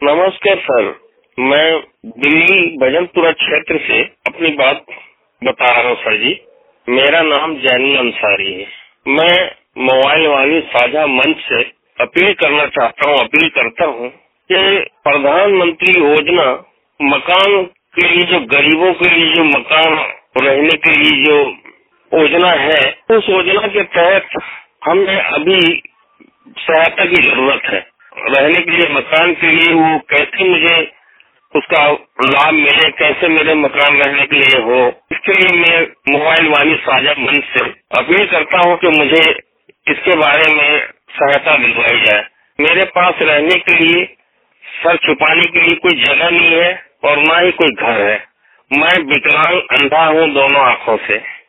नमस्कार सर, मैं दिल्ली भजनपुरा क्षेत्र से अपनी बात बता रहा हूँ सर जी। मेरा नाम जैनुल अंसारी है। मैं मोबाइल वाली साझा मंच से अपील करता हूँ कि प्रधानमंत्री योजना मकान के लिए, जो गरीबों के लिए जो मकान रहने के लिए जो योजना है, उस योजना के तहत हमें अभी सहायता की जरूरत है। रहने के लिए, मकान के लिए, वो कैसे मुझे उसका लाभ मिले, कैसे मेरे मकान रहने के लिए हो, इसके लिए मैं मोबाइल वाली साझा मंच से अपील करता हूँ कि मुझे इसके बारे में सहायता दिलवाई जाए। मेरे पास रहने के लिए, सर छुपाने के लिए कोई जगह नहीं है और ना ही कोई घर है। मैं विकलांग, अंधा हूँ दोनों आँखों से।